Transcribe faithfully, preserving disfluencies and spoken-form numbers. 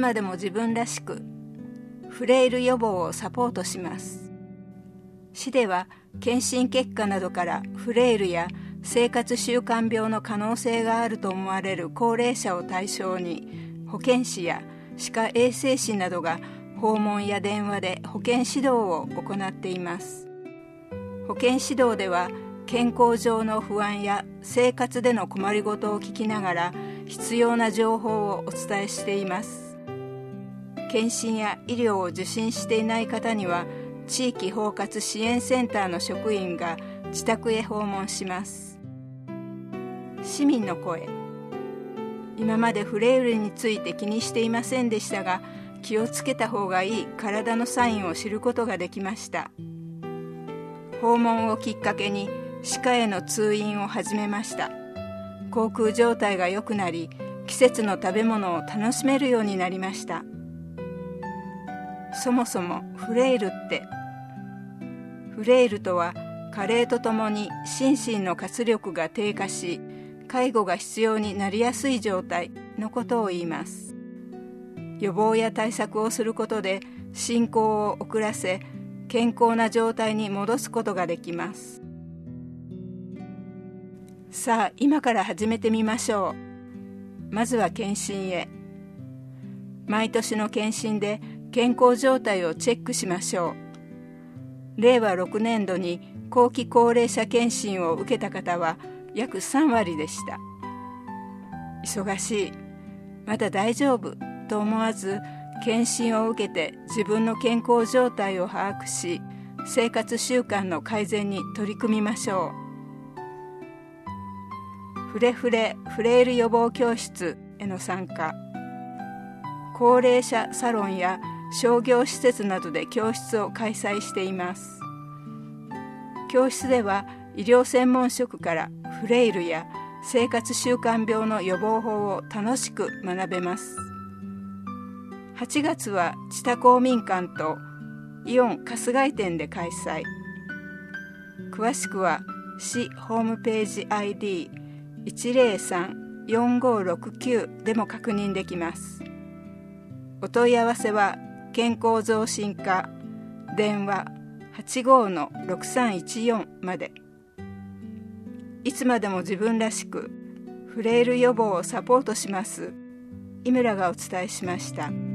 までも自分らしくフレイル予防をサポートします。市では検診結果などからフレイルや生活習慣病の可能性があると思われる高齢者を対象に、保健師や歯科衛生士などが訪問や電話で保健指導を行っています。保健指導では健康上の不安や生活での困りごとを聞きながら必要な情報をお伝えしています。検診や医療を受診していない方には地域包括支援センターの職員が自宅へ訪問します。市民の声。今までフレイルについて気にしていませんでしたが、気をつけた方がいい体のサインを知ることができました。訪問をきっかけに歯科への通院を始めました。口腔状態が良くなり、季節の食べ物を楽しめるようになりました。そもそもフレイルってフレイルとは加齢とともに心身の活力が低下し、介護が必要になりやすい状態のことを言います。予防や対策をすることで進行を遅らせ、健康な状態に戻すことができます。さあ、今から始めてみましょう。まずは検診へ。毎年の検診で健康状態をチェックしましょう。れいわろくねんどに後期高齢者検診を受けた方は約さんわりでした。忙しい、まだ大丈夫と思わず、検診を受けて自分の健康状態を把握し、生活習慣の改善に取り組みましょう。フレフレフレイル予防教室への参加。高齢者サロンや商業施設などで教室を開催しています。教室では医療専門職からフレイルや生活習慣病の予防法を楽しく学べます。はちがつは知多公民館とイオン春日井店で開催。詳しくは市ホームページ アイディーいちぜろさんよんごろくきゅう でも確認できます。お問い合わせは健康増進課電話 はちごのろくさんいちよん まで。いつまでも自分らしくフレイル予防をサポートします。井村がお伝えしました。